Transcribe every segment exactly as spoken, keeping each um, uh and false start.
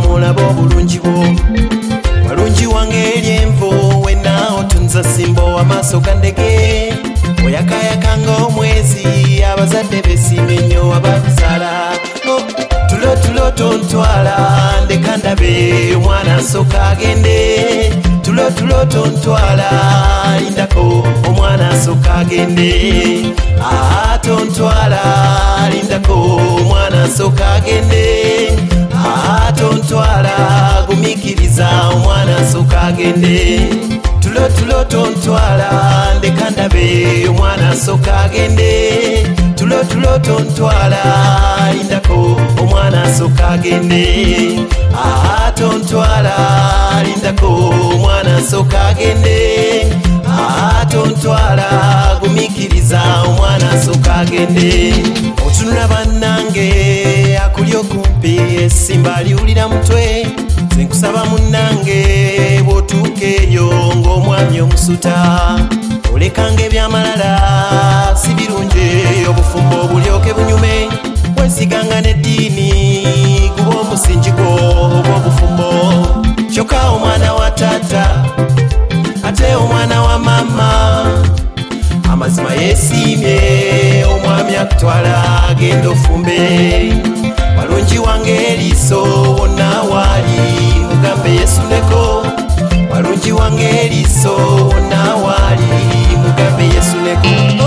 mulabo bulungi bwo walungi wange eryenvu wena otunza simbo amaaso gandege oyakayakanga omwezi abazadde besime nnyo abakuzaala tulo tulo tontwala ndeka ndabe omwana asooka agende tulo tulo tontwala lindako omwana asooka agende aa tontwala lindako omwana asooka agende aa tontwala gumikiriza omwana asooka agende tulo tulo tontwala ndeka ndabe omwana asooka agende tulo tulo tontwala lindako omwana asooka agende aa tontwala lindako omwana asooka agende aa tontwala gumikiriza omwana asooka agende otunula bannange akuli okumpi esimba liwulira mutwe zenkusaba munnange bwotuukeeyo ng'omwami omusuta olekanga ebyamalala si birungi obufumbo obulyoke bunyume wesiganga n'eddiini guba omusingi gwo ogw'obufumbo kyokka omwana wa taata ate omwana wa mama amazima yeesiimye omwami akutwala agenda ofumbe walungi wange eriiso wonna waali mugambe yesuneko walungi wange eriiso wonna waali mugambe yesuneko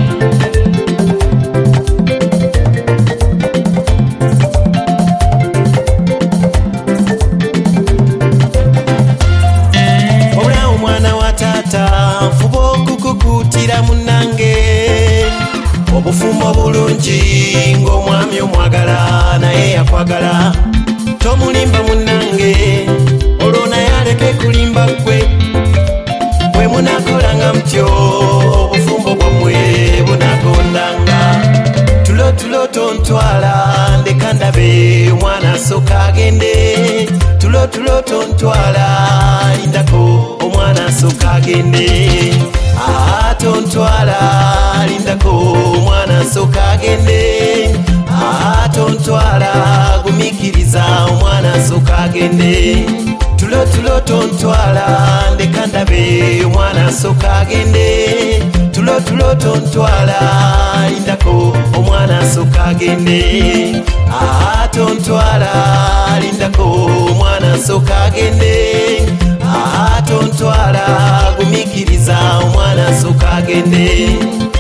obula omwana wa taata nfuba okukukutira munnange obufumbo bulungi ng'omwami omwagala naye yakwagala tomulimba munnange olwo naye aleke kulimba gwe bwe munakolanga mutyo obufumbo bwammwe bunagondanga tulo tulo tontwala ndeka ndabe omwana asooka agende tulo tulo tontwala lindako omwana asooka agende aa tontwala lindako omwana asooka agende aa tontwala gumikiriza omwana asooka agende tulo tulo tontwala ndeka ndabe omwana asooka agende tulo tulo tontwala lindako omwana asooka agende aa tontwala lindako omwana asooka agende aa tontwala gumikiriza omwana asooka agende.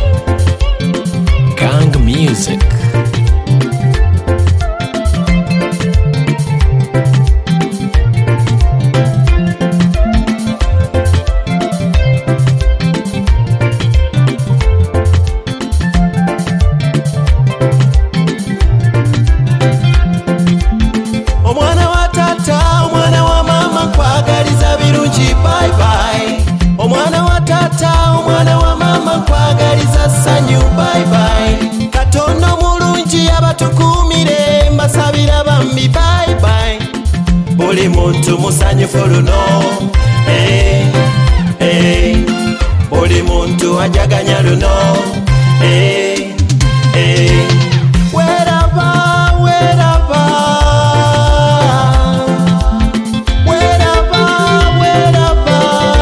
Gang Music. Omwana wa tata omwana wa mama nkwagaliza birungi bye bye omwana wa tata omwana wa mama nkwagaliza ssanyu bye bye Katonda mulungi abatukuumire mbasabira bambi bye bye buli muntu musanyufu luno eh, eh. buli muntu ajaganya luno eh, eh. weraba weraba weraba weraba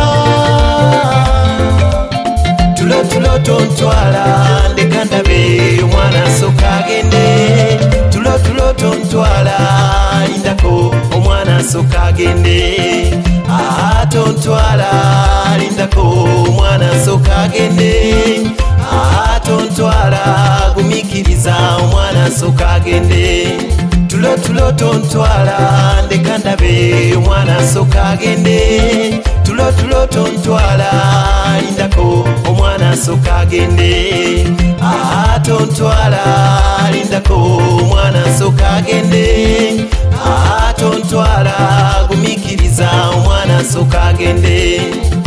tulo tulo tontwala ndeka ndabe omwana asooka agende tulo tulo tontwala lindako omwana asooka agende aa tontwala lindako omwana asooka agende aa tontwala gumikiriza omwana asooka agende tulo tulo tontwala ndeka ndabe omwana asooka agende tulo tulo tontwala lindako omwana asooka agende aa tontwala lindako omwana asooka agende aa tontwala gumikiriza omwana asooka agende.